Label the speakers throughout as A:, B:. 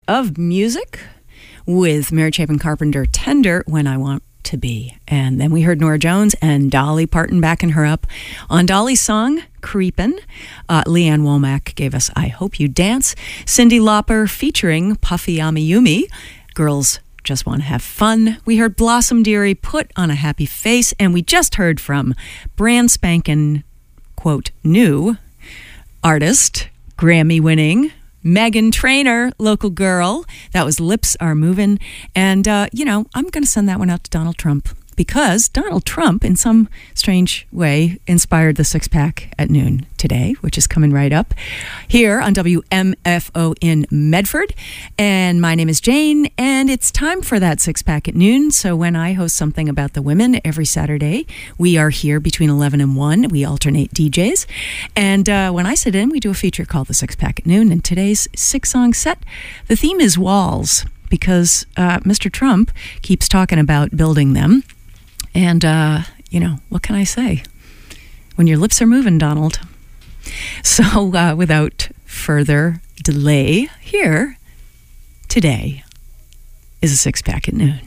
A: of music with Mary Chapin Carpenter, Tender When I Want to Be. And then we heard Norah Jones and Dolly Parton backing her up on Dolly's song, Creepin'. Leanne Womack gave us I Hope You Dance. Cyndi Lauper featuring Puffy Amiyumi, Girls Just Want to Have Fun. We heard Blossom Dearie, Put on a Happy Face. And we just heard from brand spankin', quote, new artist, Grammy-winning Meghan Trainor, Local Girl. That was Lips Are Movin'. And, I'm going to send that one out to Donald Trump because Donald Trump, in some strange way, inspired the Six Pack at noon today, which is coming right up here on WMFO in Medford. And my name is Jane, and it's time for that Six Pack at noon. So when I host something about the women every Saturday, we are here between 11 and 1. We alternate DJs. And when I sit in, we do a feature called the Six Pack at noon. And today's 6-song set, the theme is walls, because Mr. Trump keeps talking about building them. And, what can I say? When your lips are moving, Donald. So without further delay, here today is a Six Pack at noon.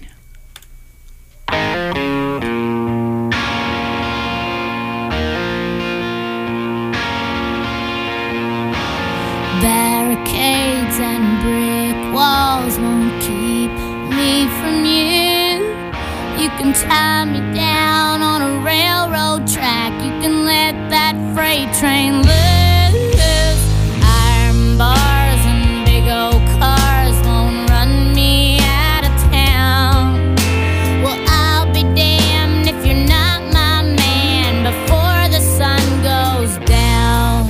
B: Barricades and brick walls won't keep me from you. You can tie me down on a railroad track. You can let that freight train loose. Iron bars and big old cars won't run me out of town. Well, I'll be damned if you're not my man before the sun goes down.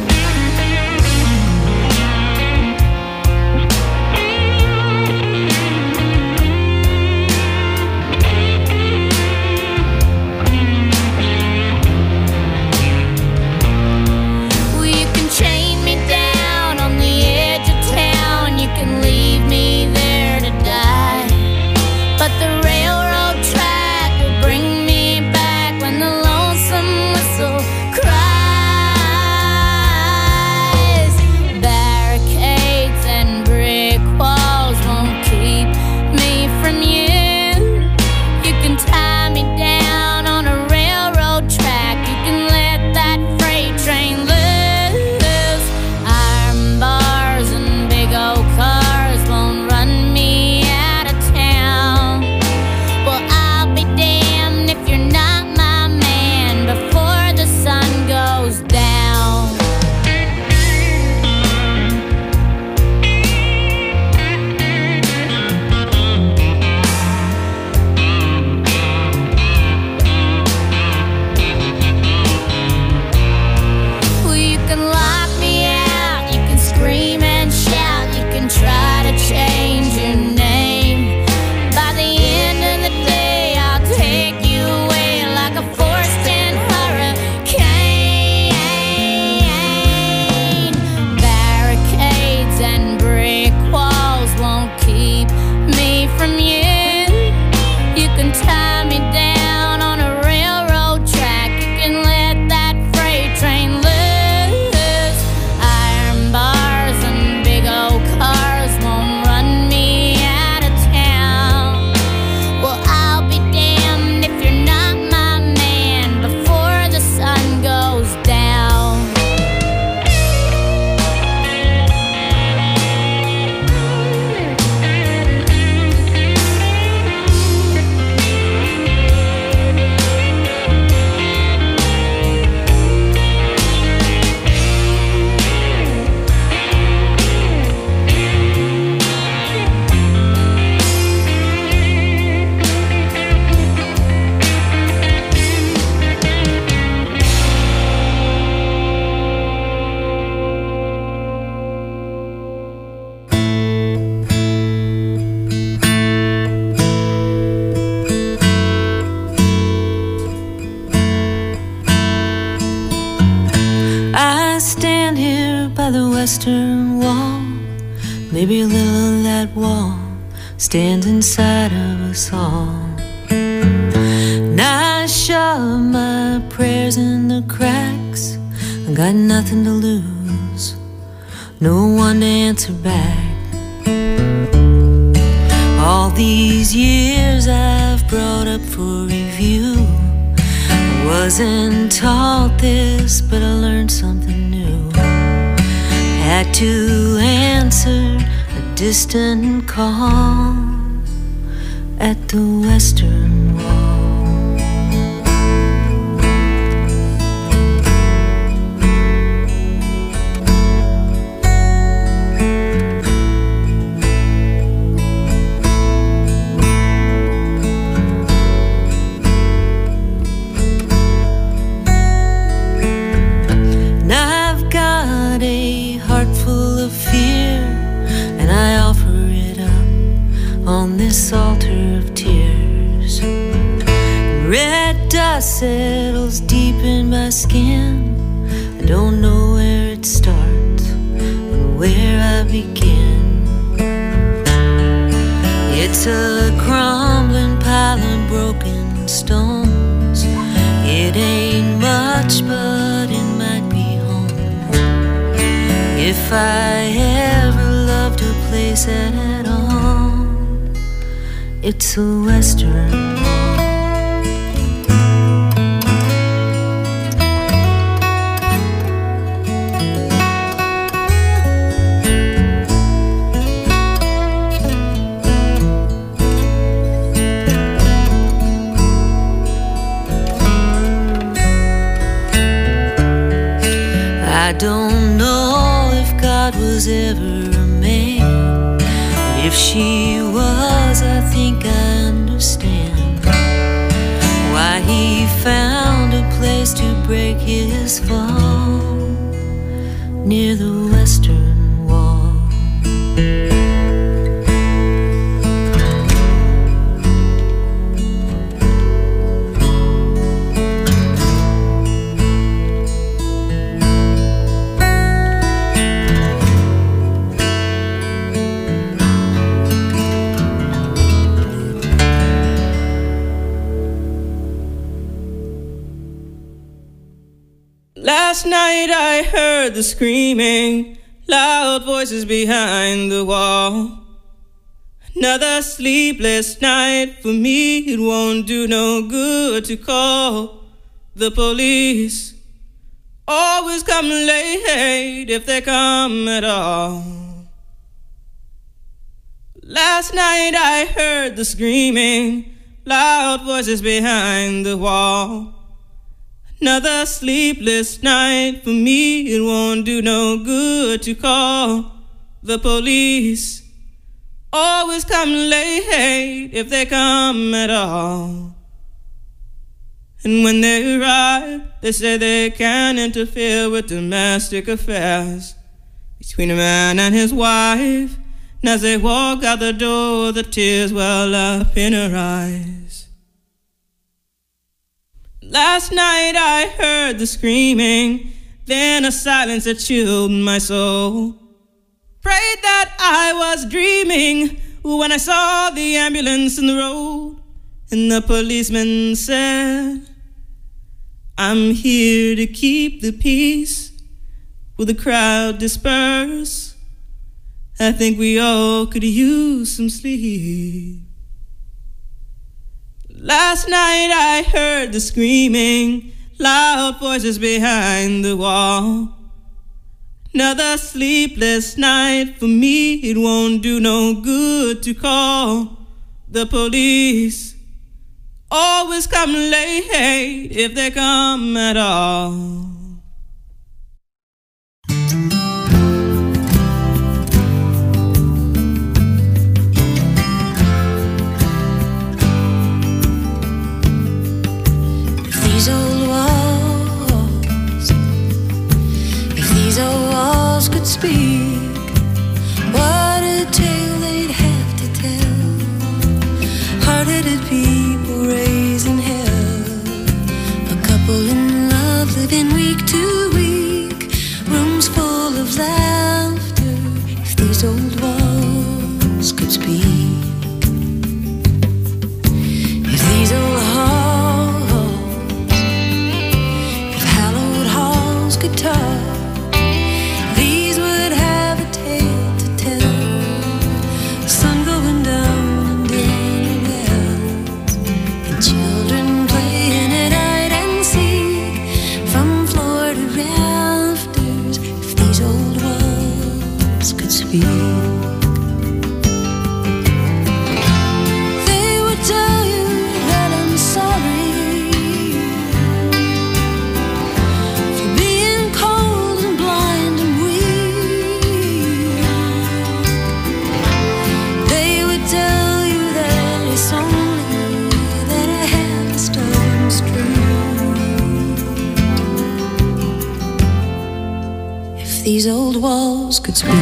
C: Western wall, maybe a little of that wall stands inside of us all. And I shove my prayers in the cracks. I got nothing to lose, no one to answer back. these years I've brought up for review. I wasn't taught this, but I learned something new. Had to answer a distant call at the Western Wall. On this altar of tears, red dust settles deep in my skin. I don't know where it starts and where I begin. It's a crumbling pile of broken stones. It ain't much, but it might be home. If I ever loved a place at all, it's a Western Wall. I don't know if God was ever a man. If she was, I think I understand why he found a place to break his fall near the Western Wall.
D: Last night I heard the screaming, loud voices behind the wall. Another sleepless night for me. It won't do no good to call the police. Always come late if they come at all. Last night I heard the screaming, loud voices behind the wall. Another sleepless night for me. It won't do no good to call the police. Always come late if they come at all. And when they arrive, they say they can't interfere with domestic affairs between a man and his wife. And as they walk out the door, the tears well up in her eyes. Last night I heard the screaming, then a silence that chilled my soul. Prayed that I was dreaming when I saw the ambulance in the road. And the policeman said, I'm here to keep the peace. Will the crowd disperse? I think we all could use some sleep. Last night I heard the screaming, loud voices behind the wall. Another sleepless night for me. It won't do no good to call the police. Always come late if they come at all.
C: These old walls, if these old walls could speak, what a tale they'd have to tell. Hard-headed people raising hell, a couple in love living week these old walls could speak.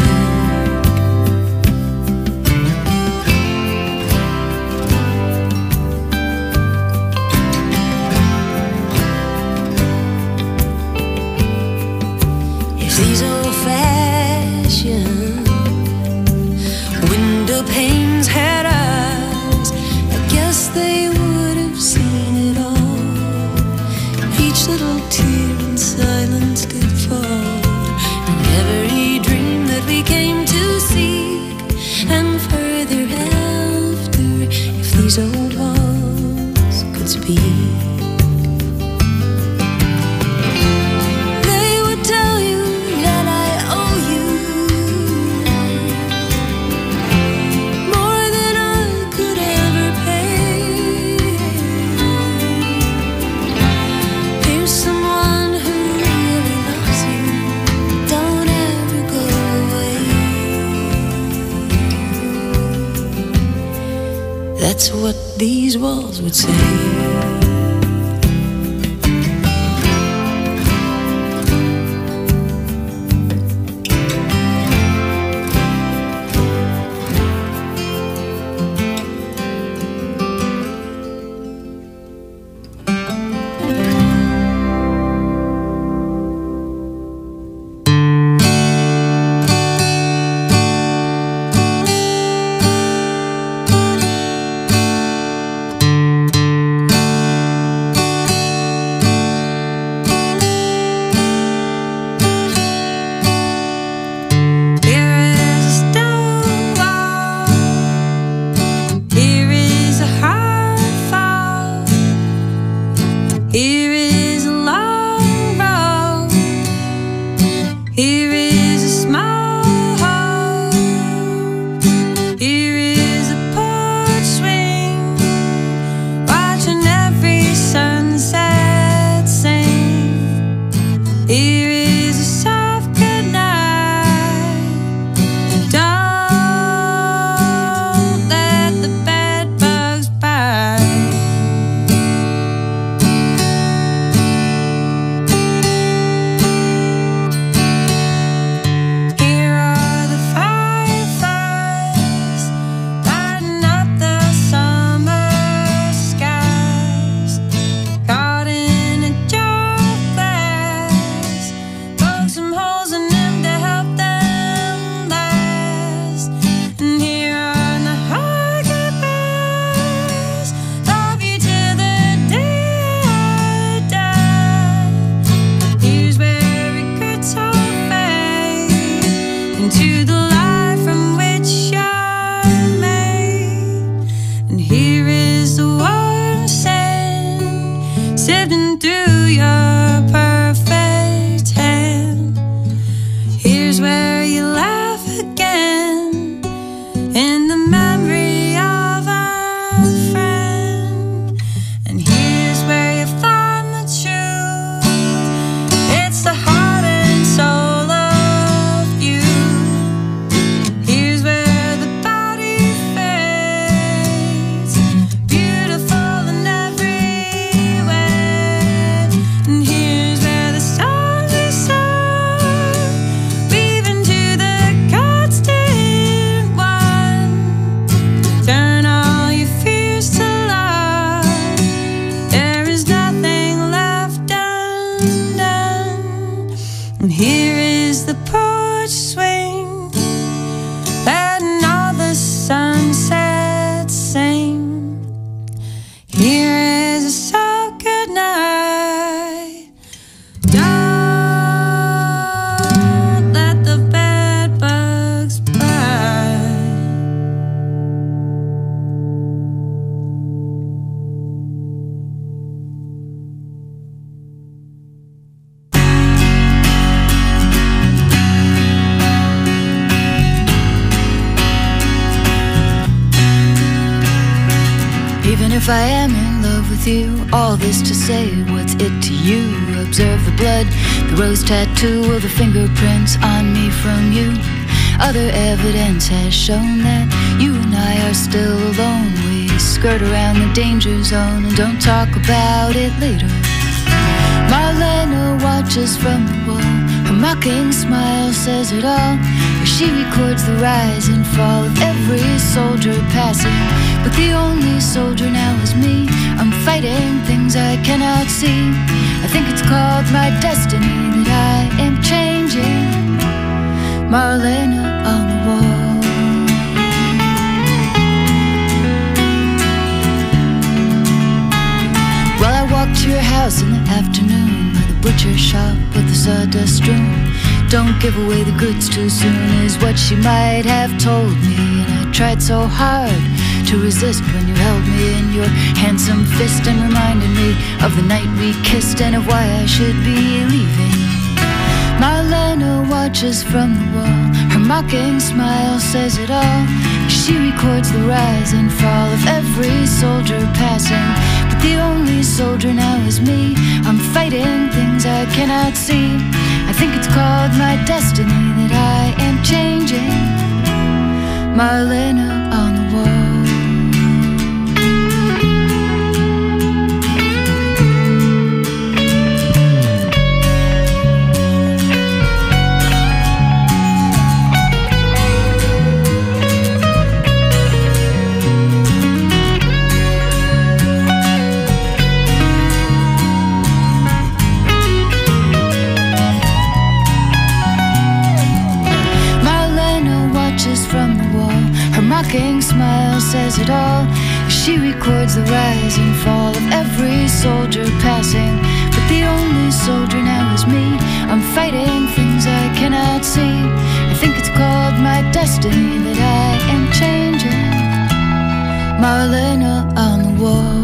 C: If these old-fashioned window panes had eyes, I guess they would have seen it all. Each little tear in silence did fall, and every dream that we came to seek, and further after, if these old walls could speak. That's what these walls would say.
E: If I am in love with you, all this to say, what's it to you? Observe the blood, the rose tattoo of the fingerprints on me from you. Other evidence has shown that you and I are still alone. We skirt around the danger zone and don't talk about it later. Marlena watches from the wall, Her mocking smile says it all, as she records the rise and fall of every soldier passing. But the only soldier now is me. I'm fighting things I cannot see. I think it's called my destiny that I am changing. Marlena on the wall. Well, I walked to your house in the afternoon, by the butcher shop with the sawdust strewn. Don't give away the goods too soon is what she might have told me. And I tried so hard to resist when you held me in your handsome fist and reminded me of the night we kissed and of why I should be leaving. Marlena watches from the wall. Her mocking smile says it all. She records the rise and fall of every soldier passing. But the only soldier now is me. I'm fighting things I cannot see. I think it's called my destiny that I am changing. Marlena on the wall. From the wall, her mocking smile says it all. She records the rise and fall of every soldier passing. But the only soldier now is me. I'm fighting things I cannot see. I think it's called my destiny that I am changing. Marlena on the wall.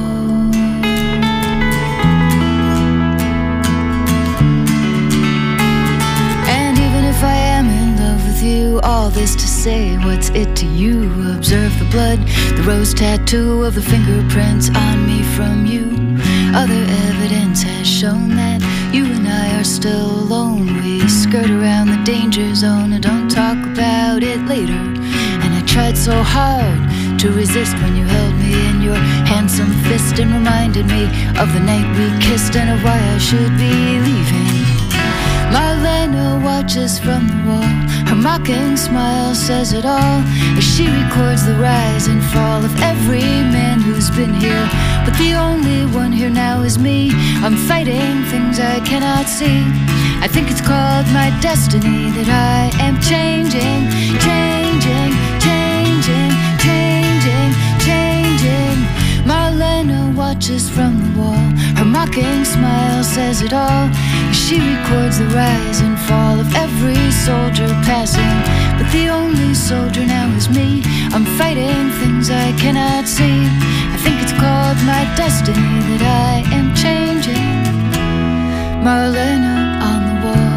E: And even if I am in love with you, all this to say, what's it to you? Observe the blood, the rose tattoo of the fingerprints on me from you. Other evidence has shown that you and I are still alone. We skirt around the danger zone and don't talk about it later. And I tried so hard to resist when you held me in your handsome fist and reminded me of the night we kissed and of why I should be leaving. Marlena watches from the wall. Her mocking smile says it all, as she records the rise and fall of every man who's been here. But the only one here now is me. I'm fighting things I cannot see. I think it's called my destiny that I am changing, changing, changing, changing, changing. Marlena watches from the wall. Her mocking smile says it all, as she records the rise and fall of every soldier passing. But the only soldier now is me. I'm fighting things I cannot see. I think it's called my destiny that I am changing. Marlena on the wall.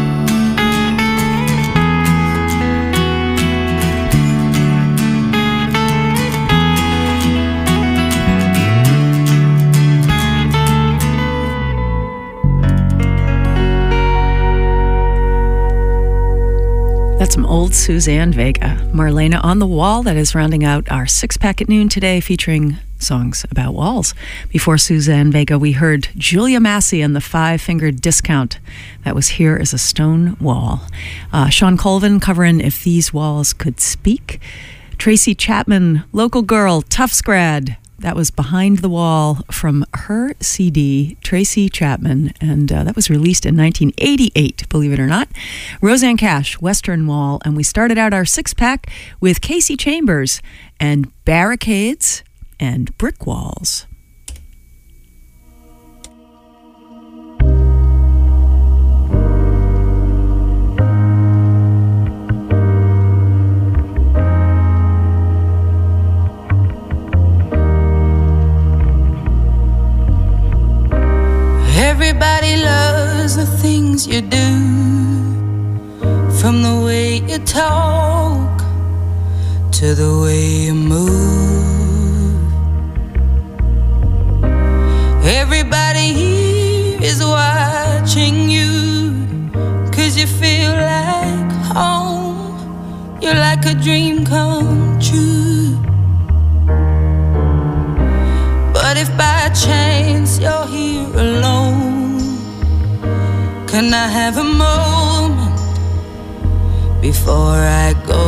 A: That's some old Suzanne Vega. Marlena on the Wall, that is rounding out our six-pack at noon today, featuring songs about walls. Before Suzanne Vega, we heard Julia Massey and the Five-Fingered Discount. That was Here is a Stone Wall. Sean Colvin covering If These Walls Could Speak. Tracy Chapman, Local Girl, Tufts grad. That was Behind the Wall from her CD, Tracy Chapman, and that was released in 1988, believe it or not. Rosanne Cash, Western Wall, and we started out our six-pack with Casey Chambers and Barricades and Brick Walls.
C: Everybody loves the things you do, from the way you talk to the way you move. Everybody here is watching you, 'cause you feel like home. You're like a dream come true. But if by chance you're here alone, can I have a moment before I go.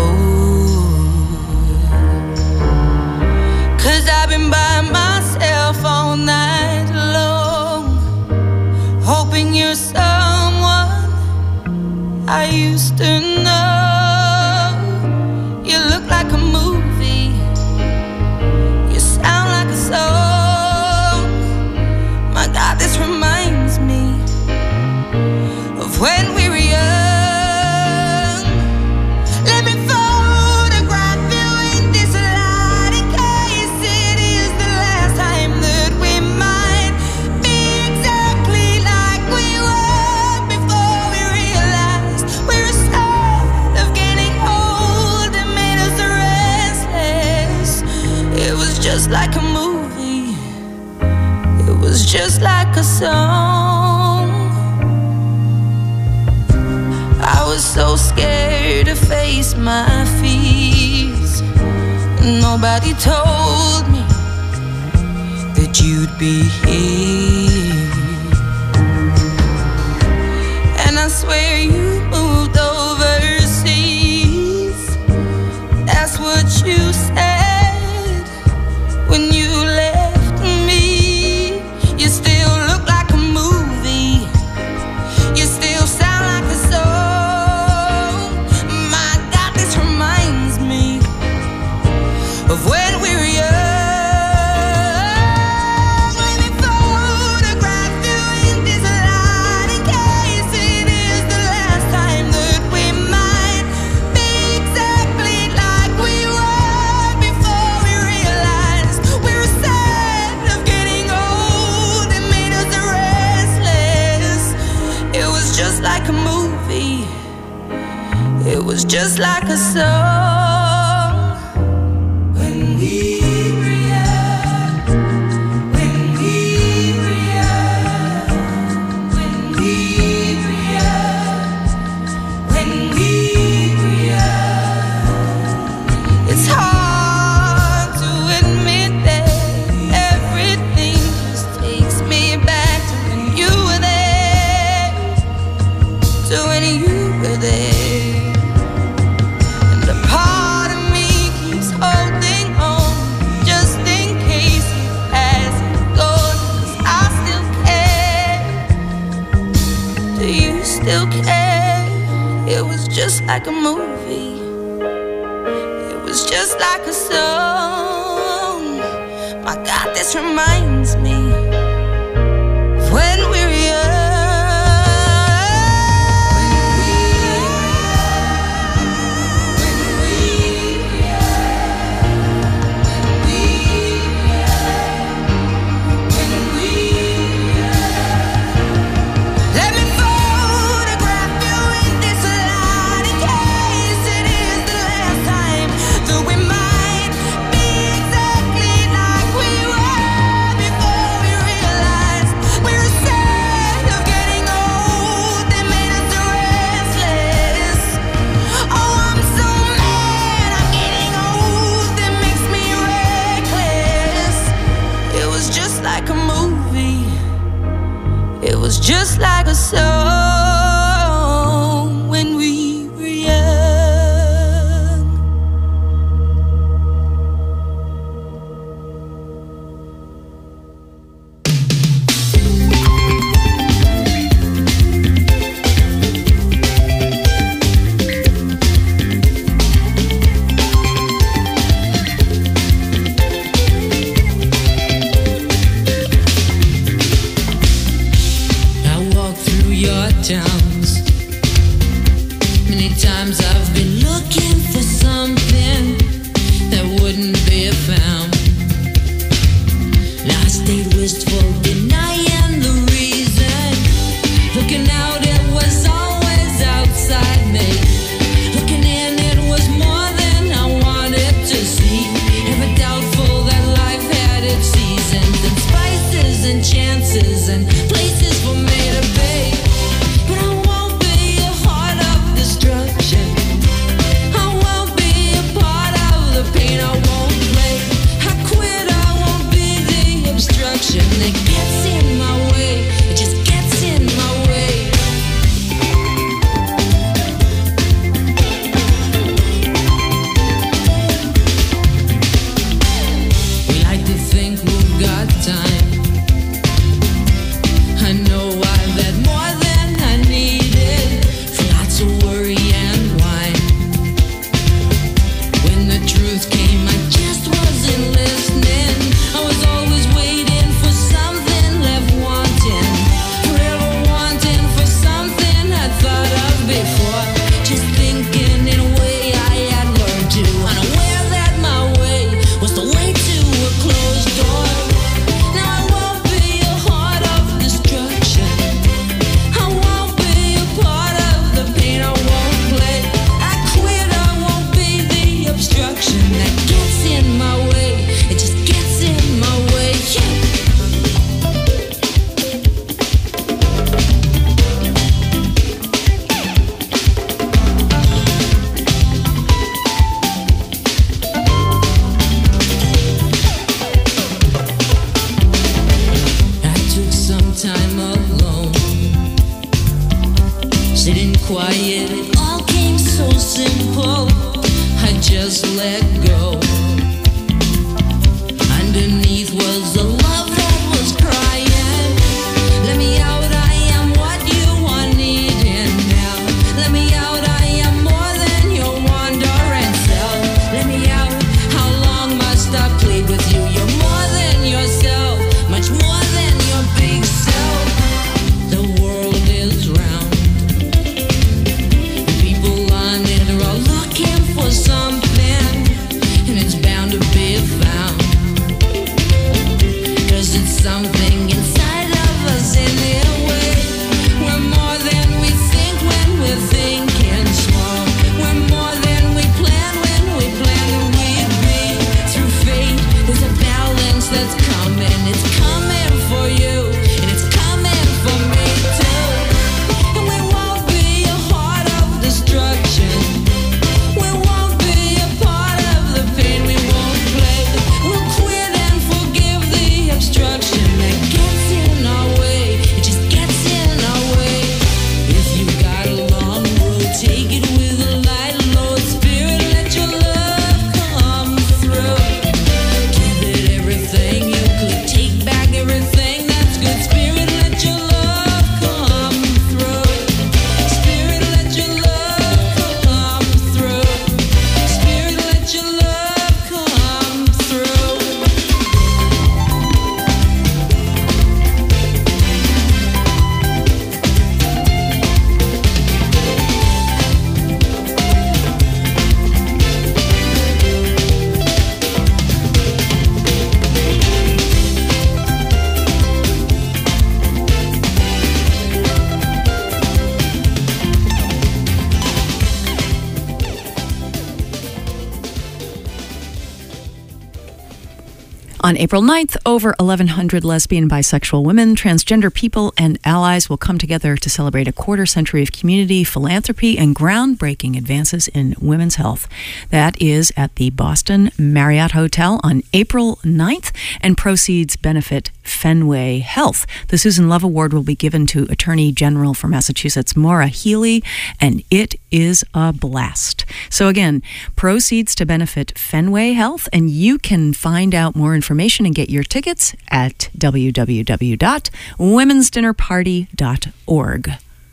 C: 'Cause I've been by myself all night long, hoping you're someone I used to know. You look like a movie, you sound like a song. My God, this reminds me of when we were young. Let me photograph you in this light, in case it is the last time that we might be exactly like we were before we realized we were scared of getting old and made us restless. It was just like a movie, it was just like a song. I was so scared to face my fears. Nobody told me that you'd be here. And I swear you moved overseas. That's what you said when you left me. You still look like a movie, you still sound like a song. My God, this reminds me of when we were young. Let me photograph you in this light, in case it is the last time that we might be exactly like we were before we realized we were sad of getting old and made us restless. It was just like a movie, it was just like a song. When we were young, when we were young, when we were young, when we were young. It's hard to admit that everything just takes me back to when you were there, to when you were there. And a part of me keeps holding on, just in case it hasn't gone. 'Cause I still care. Do you still care? It was just like a movie, it was just like a song. My God, this reminds me of when we were young. Let me photograph you in this light, in case it is the last time that we might be exactly like we were before we realized we were sad of getting old and made us restless. Oh, I'm so mad I'm getting old, it makes me reckless. It was just like a movie, it was just like a song when we were young.
F: I walk through your towns. Many times I've been looking for something that wouldn't be found. And I stayed wistful, denying the reason. Looking out, it was always outside me. Looking in, it was more than I wanted to see. Ever doubtful that life had its seasons and spices and chances and places for me to be. But I won't be a heart of destruction. I won't be a part of the pain. I won't play. I quit. I won't be the obstruction that gets quiet. It all came so simple. I just let go. Underneath was a love that was crying. Let me out, I am what you are needing now. Let me out, I am more than your wandering self. Let me out, how long must I plead with you? You're more than yourself, much more than your big self. The world is round. People on it are all looking for something, and it's bound to be found. 'Cause it's something inside of us anyway. We're more than we think when we're thinking small. We're more than we plan when we plan that we'd be. Through fate, there's a balance that's coming. It's coming for you, and it's coming for me too. And we won't be a heart of destruction. We won't be a part of the pain. We won't play. We'll quit and forgive the obstruction that gets in our way. It just gets in our way. If you got a long road, take it with a light load. Spirit, let your love come through. Give it everything you could. Take back everything that's good. Spirit, let your love come through. Spirit, let your love come through. Spirit, let your love come through.
A: On April 9th, over 1,100 lesbian, bisexual women, transgender people, and allies will come together to celebrate a quarter century of community, philanthropy, and groundbreaking advances in women's health. That is at the Boston Marriott Hotel on April 9th, and proceeds benefit Fenway Health. The Susan Love Award will be given to Attorney General for Massachusetts, Maura Healey, and it is a blast. So again, proceeds to benefit Fenway Health, and you can find out more information and get your tickets at www.womensdinnerparty.org.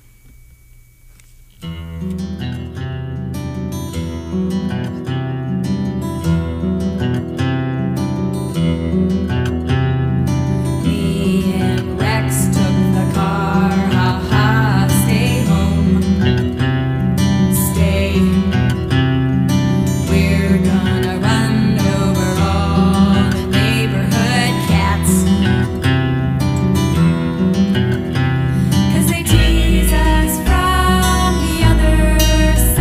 G: Me and Rex took the car, ha-ha, stay home, stay. We're gonna run over all the neighborhood cats, 'cause they tease us from the other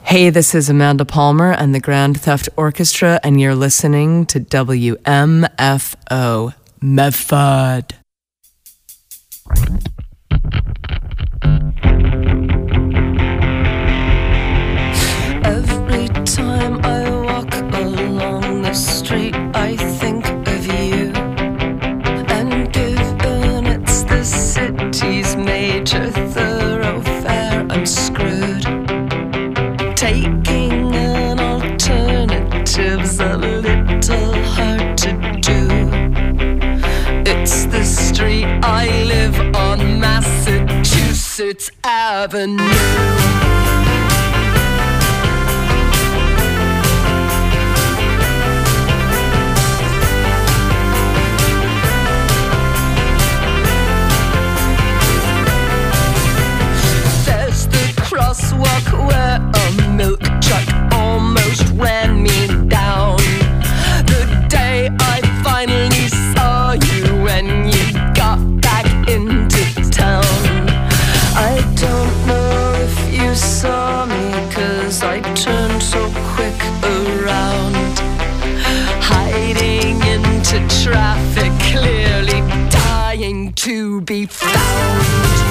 H: Hey, this is Amanda Palmer and the Grand Theft Orchestra, and you're listening to WMFO Medford.
C: Every time I walk along the street, I think of you. And given it's the city's major thoroughfare, I'm screwed. Taking an alternative's a little hard to do. It's the street I live on, Massachusetts Avenue. Crosswalk where a milk truck almost ran me down. The day I finally saw you when you got back into town. I don't know if you saw me, 'cause I turned so quick around. Hiding into traffic, clearly dying to be found.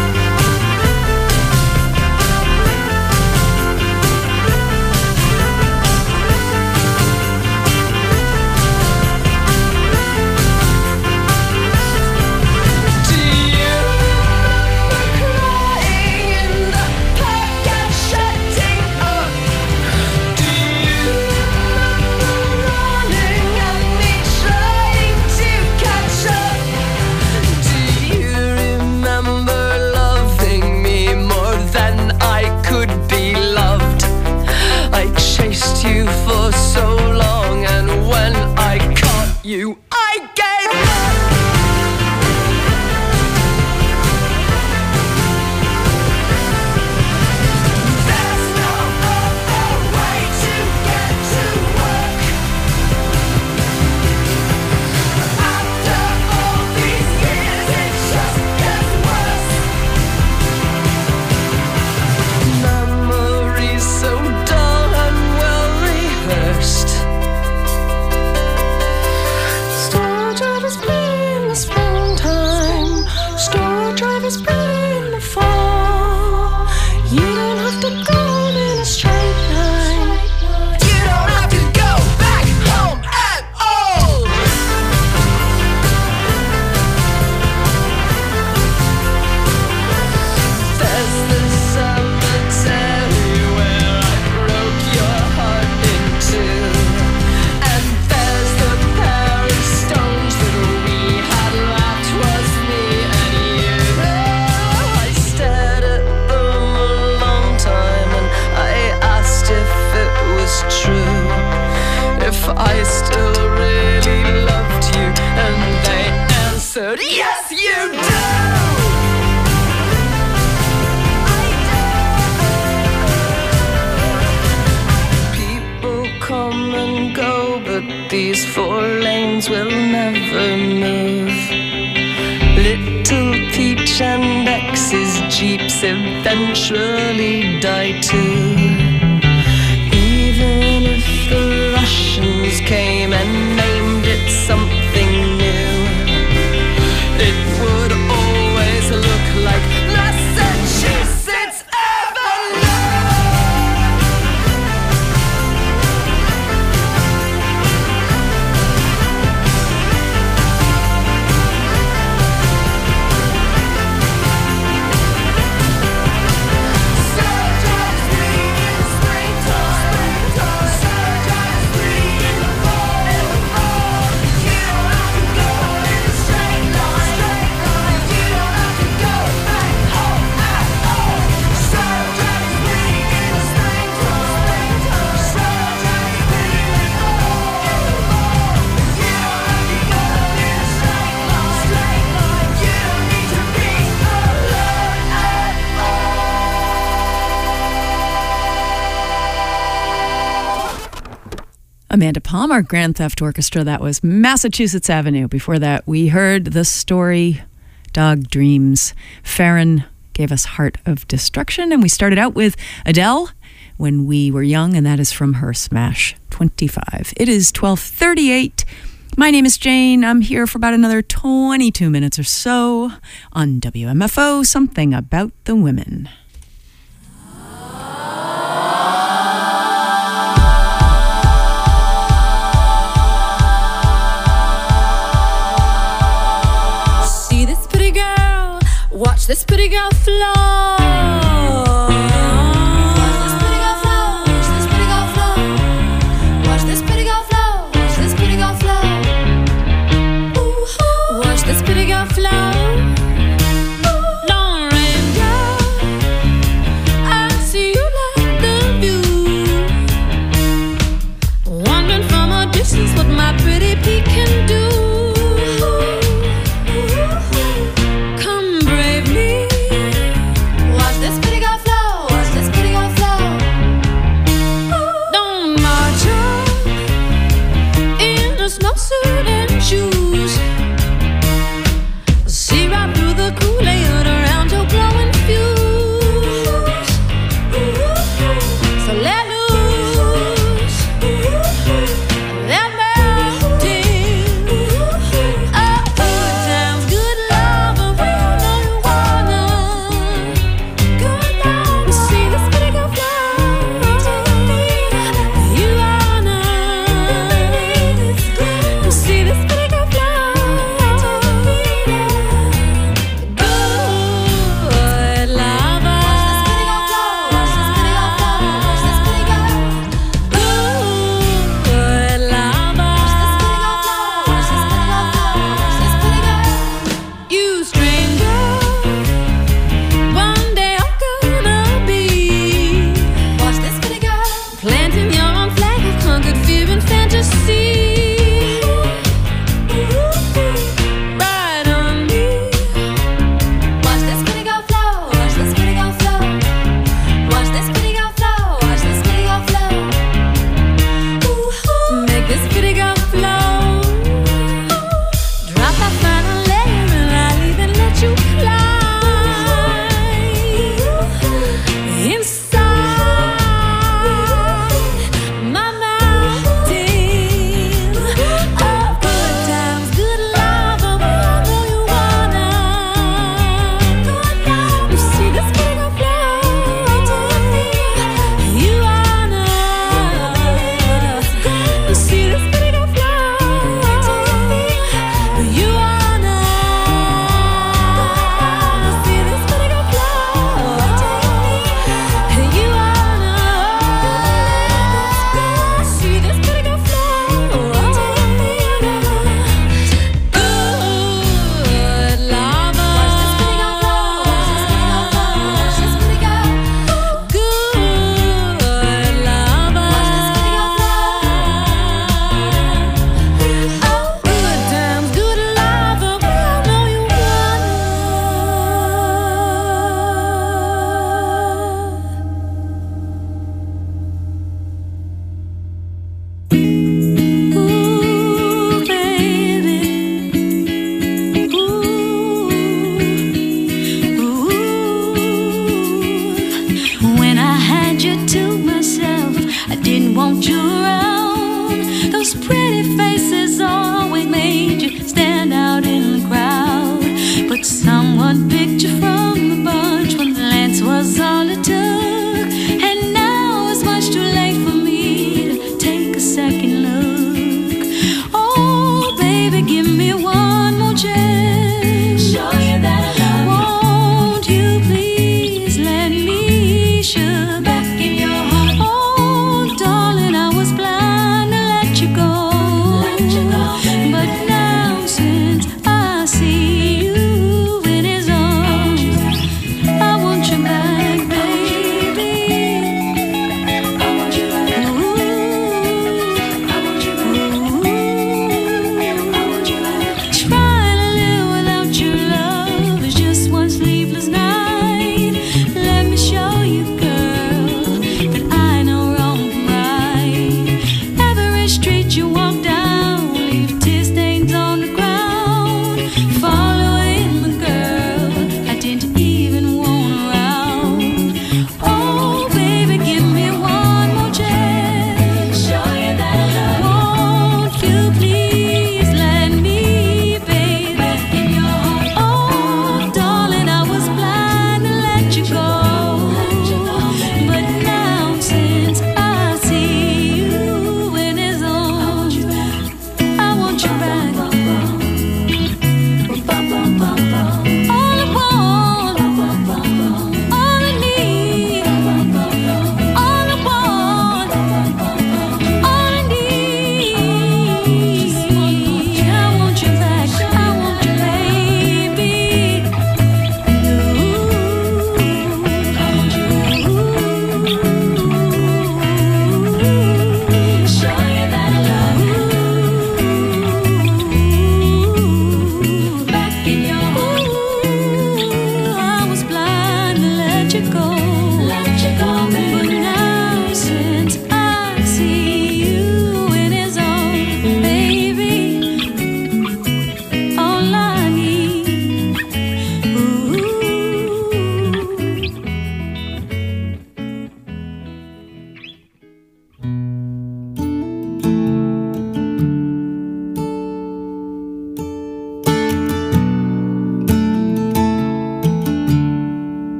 C: For so long, and when I caught you, I gave up. There's no other way to get to work. After all these years, it just gets worse. Memories so dull and first. Store drivers play in the springtime. Store drivers play in the fall. You don't have to go in a straight line. You don't have to go back home at all. There's the cemetery where I broke your heart into, and there's the pair of stones that we had left was me and you. I stared at them a long time, and I asked if it was true, if I still really loved you, and they answered, yes you do. People come and go, but these 4 lanes will never move. Little Peach and X's Jeeps eventually die too. Even if the Russians came and named it something new, it would always look like Massachusetts Avenue.
A: Amanda Palmer, Grand Theft Orchestra. That was Massachusetts Avenue. Before that, we heard the story Dog Dreams. Farron gave us Heart of Destruction, and we started out with Adele when we were young, and that is from her smash 25. It is 12:38. My name is Jane. I'm here for about another 22 minutes or so on WMFO, Something About the Women.
I: See this pretty girl, watch this pretty girl flow.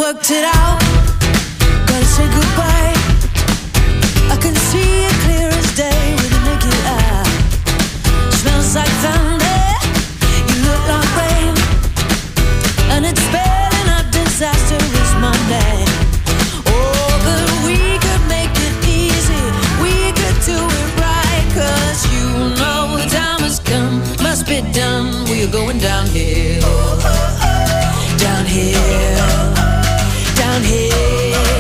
C: worked it out. Gotta say goodbye. I can see it clear as day with a naked eye. Smells like thunder. You look like rain, and it's spelling out disastrous Monday. Oh, but we could make it easy. We could do it right, 'cause you know the time has come. Must be done. We are going downhill. Downhill. Downhill.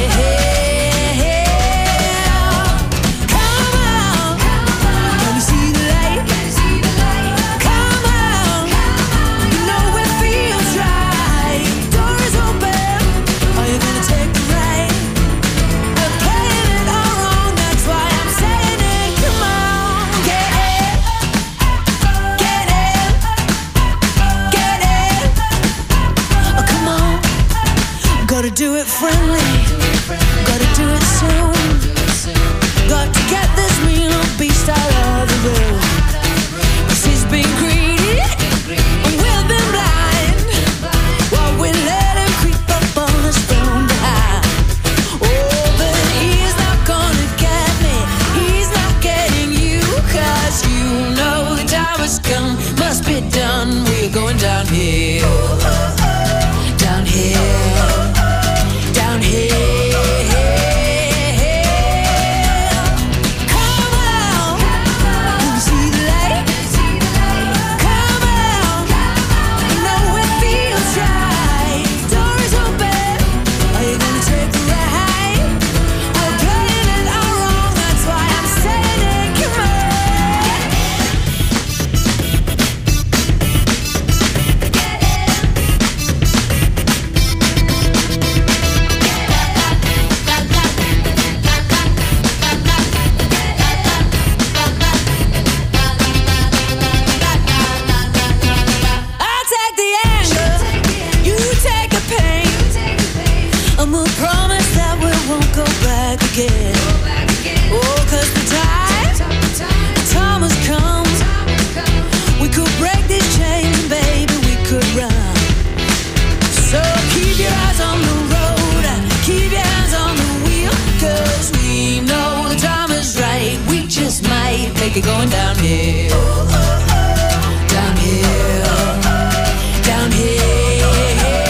C: Come on. Can you see the light? Come on. You know it feels right. Door is open. Are you gonna take the ride? We're playing it all wrong. That's why I'm saying it. Come on. Get in. Get in. Get in. Oh, come on. Gotta do it friendly. Gotta do it soon. Got to get this mean old beast out of the room. 'Cause he's been greedy and we've been blind, while we let him creep up on us from behind. Oh, but he's not gonna get me. He's not getting you, 'cause you know the time has come. Must be done. We're going downhill. Downhill. Downhill. Come on. Can you see the light? Come on. You know it feels right. Door is open. Are you gonna take the ride? We're playing it all wrong. That's why I'm saying it. Come on. I'll take the anger, you take the pain, and we'll promise that we won't go back again. Oh, 'cause the time has come. We could break these chains, baby, we could run. So keep your eyes on the road, keep your hands on the wheel, 'cause we know the time is right. We just might make it going downhill. Downhill. Downhill.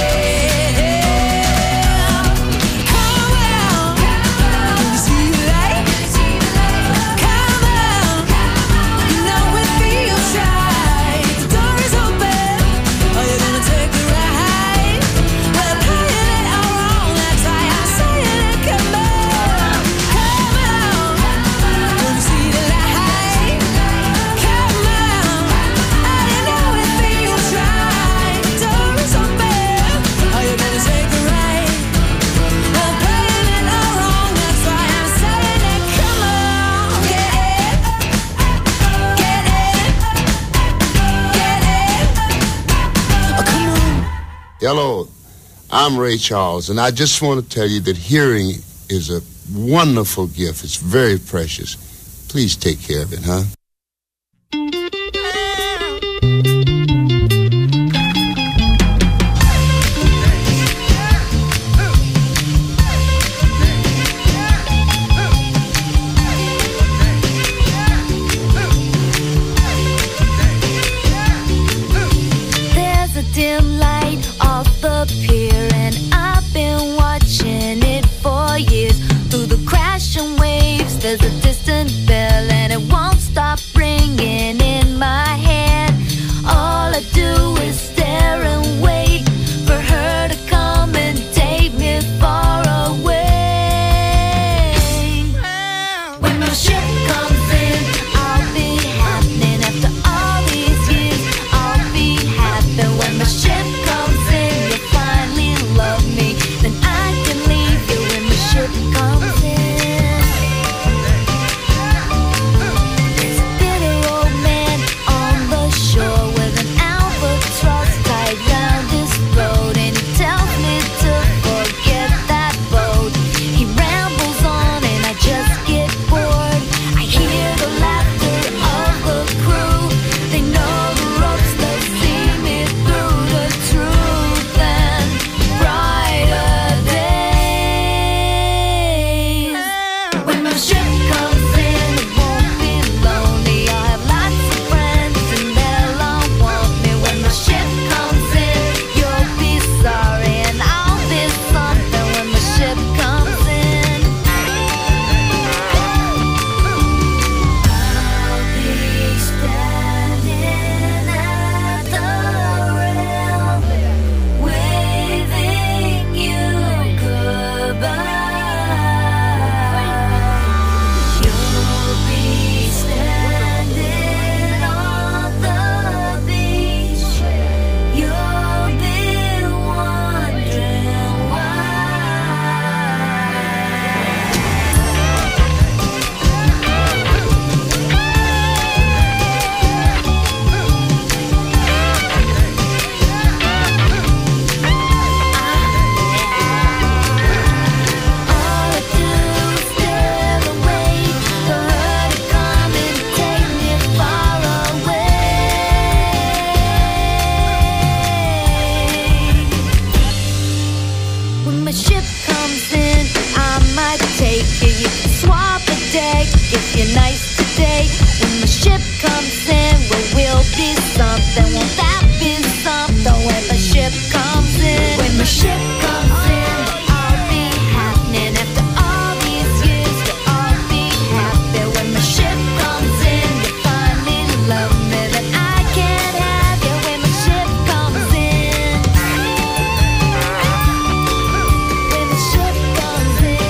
C: Come on. Can you see the light? Come on. You know it feels right. The door is open. Are you gonna take the ride? We're playing it all wrong. That's why I'm saying it. Come on. Come on. Can you see the light? Come on. I know it feels right. The door is open. Are you gonna take the ride? We're playing it all wrong. That's why I'm saying it. Come on. Get in. Get in. Get in. Oh, come on.
J: Hello, I'm Ray Charles, and I just want to tell you that hearing is a wonderful gift. It's very precious. Please take care of it, huh?
B: There's a dim light off the pier, and I've been watching it for years. Through the crashing waves, there's a distant bell, and it won't stop you nice today. When the ship comes in, we'll be something. Won't that be something when the ship comes in? When the ship comes in, I'll be happening. After all these years, we'll all be happy. When the ship comes in, you finally love me. Then I can't have you when the ship comes in. When the ship comes in.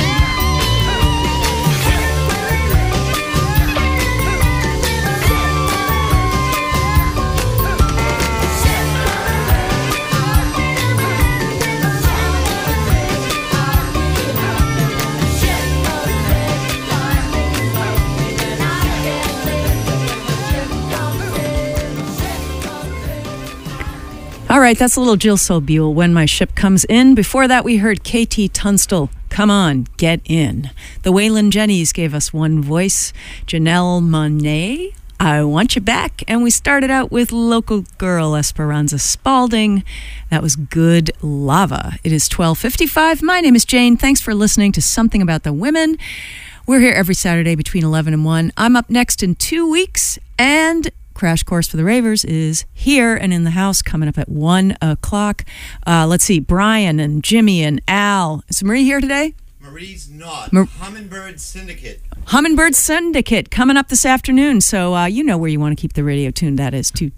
A: All right, that's a little Jill Sobule, When My Ship Comes In. Before that, we heard KT Tunstall, Come On, Get In. The Waylon Jennys gave us One Voice. Janelle Monáe, I Want You Back. And we started out with local girl Esperanza Spalding. That was Good Lava. It is 12:55. My name is Jane. Thanks for listening to Something About the Women. We're here every Saturday between 11 and 1. I'm up next in 2 weeks, and Crash Course for the Ravers is here and in the house coming up at 1 o'clock. Let's see, Brian and Jimmy and Al. Is Marie here today?
K: Marie's not. Hummingbird Syndicate.
A: Hummingbird Syndicate coming up this afternoon. So you know where you want to keep the radio tuned. That is to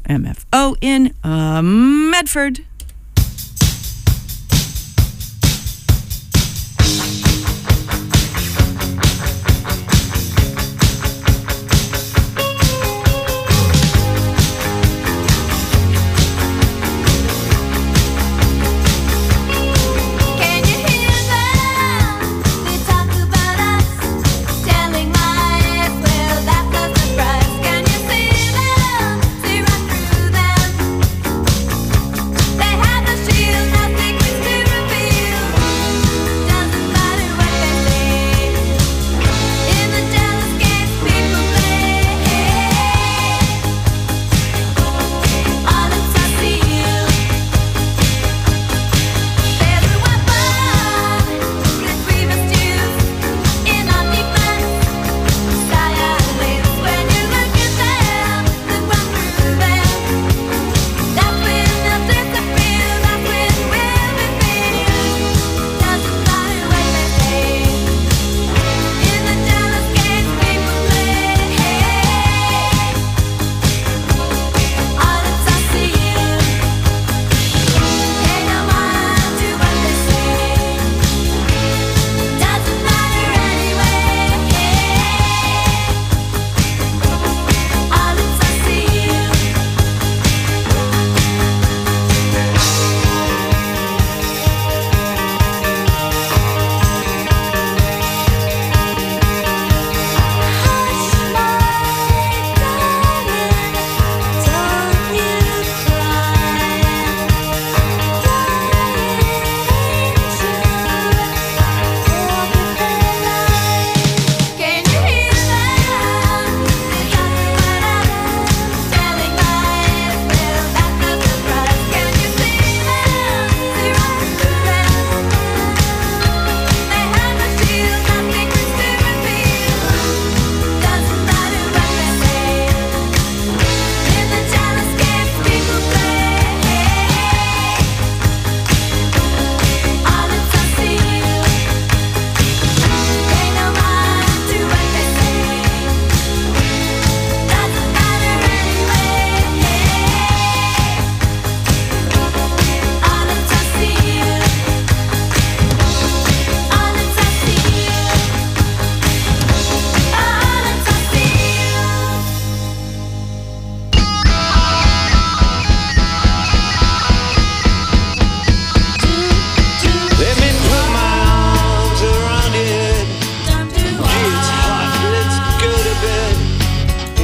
A: WMFO in Medford.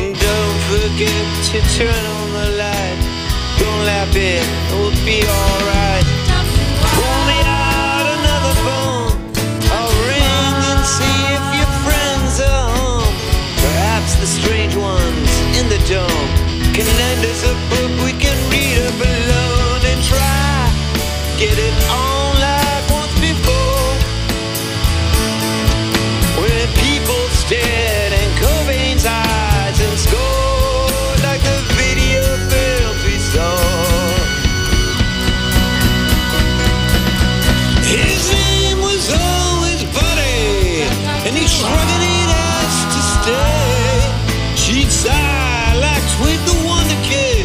L: Turn on the light, don't laugh it, it will be alright.